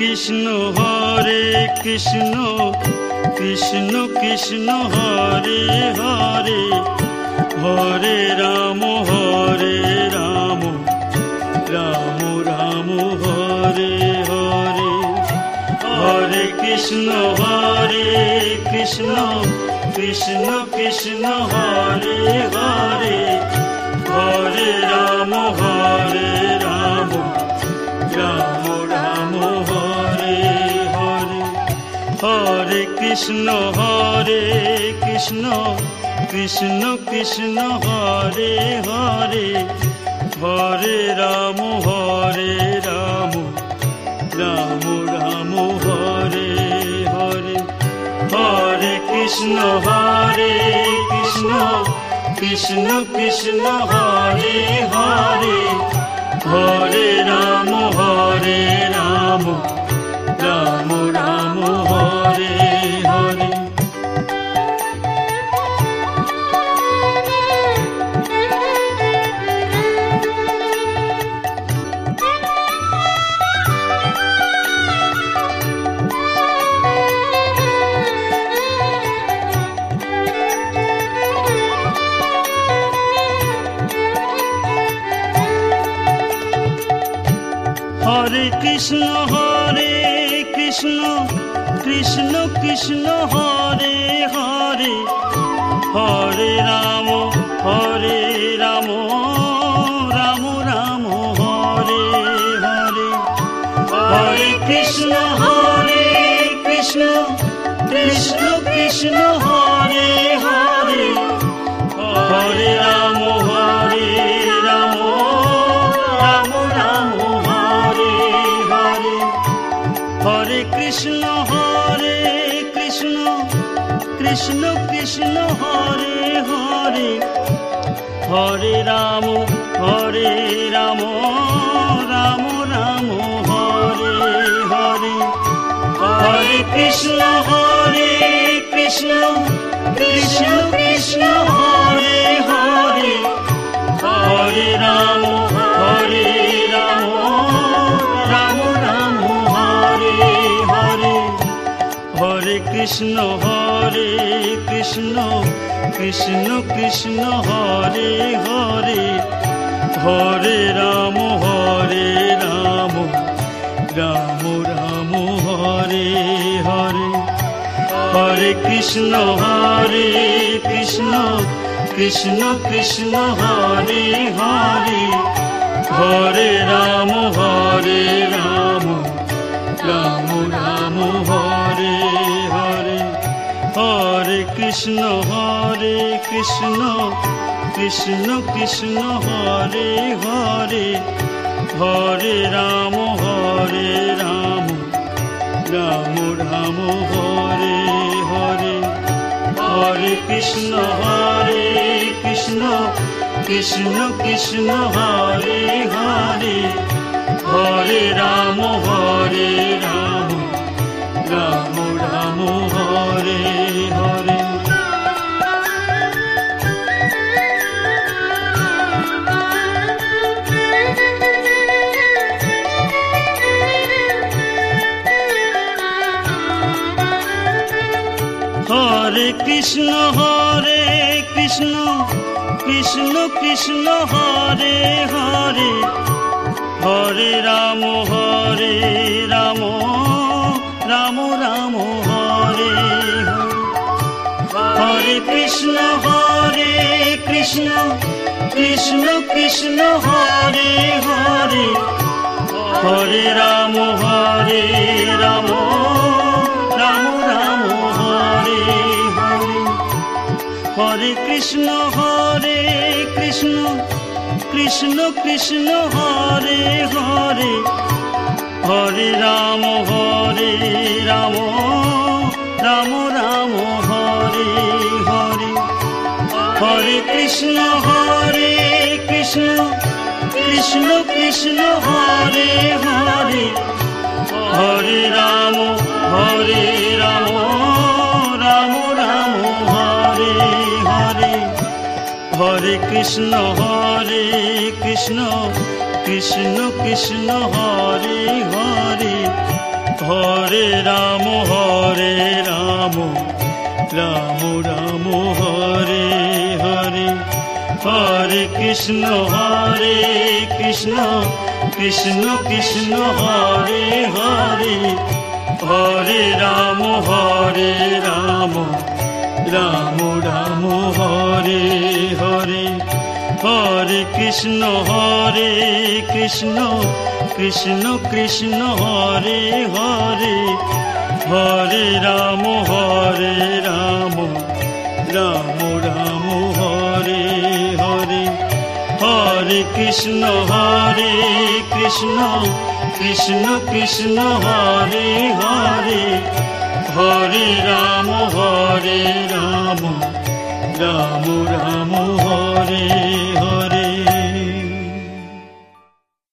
Krishna Krishna Krishna Krishna Hare Hare Hare Ram Ram Ram Hare Hare Hare Krishna Krishna Krishna Krishna Hare Hare Hare Ram Ram Ram Hare Hare Hare Krishna Krishna Krishna Krishna Hare Hare Hare Ram Ram Ram Hare Hare Hare Krishna Krishna Krishna Krishna Hare Hare Hare Ram Ram Ram Hare Hare Hare Krishna Krishna Krishna Krishna Hare Hare Hare Ram Ram Ram Ram Hare Hare Hare Krishna Krishna Krishna Krishna Hare Hare Hare Ram Ram Ram Ram Hare Krishna Krishna Krishna Krishna Hare Hare Hare Ram Ram Ram Ram Hare Hare Hare Krishna Krishna Krishna Krishna Hare Hare Hare Ram Ram Ram Ram Hare Hare Hare Krishna Krishna Krishna Krishna Hare Hare Hare Ram Ram Ram Ram Hare Hare Hare Krishna Krishna Krishna Krishna Hare Hare Hare Ram Ram Ram Ram Hare Hare Hare Krishna Krishna Krishna Krishna Hare Hare Hare Ram Ram Ram Ram Hare Hare Hare Krishna Krishna Krishna Krishna Hare Hare Hare Ram Ram Ram Ram Hare Hare Hare Krishna Krishna Krishna Krishna Hare Hare Hare Ram Ram Ram Ram Hare Hare Krishna Krishna Krishna Krishna Hare Hare Hare Ram Ram Ram Ram Hare Hare Hare Krishna Krishna Krishna Krishna Hare Hare Hare Ram Ram Ram Ram Hare Hare Hare Krishna Krishna Krishna Krishna Hare Hare Hare Ram Ram Ram Ram Hare Hare Hare Krishna Krishna Krishna Krishna Hare Hare Hare Ram Ram Ram Hare Hare, Hare Krishna Krishna Krishna Hare Hare, Hare Ram Ram Ram Hare Hare, Hare Krishna Krishna Krishna Hare Hare, Hare Ram Ram Ram Hare Hare, Hare Krishna Krishna Krishna Hare Hare, Hare Ram Ram Ram Hare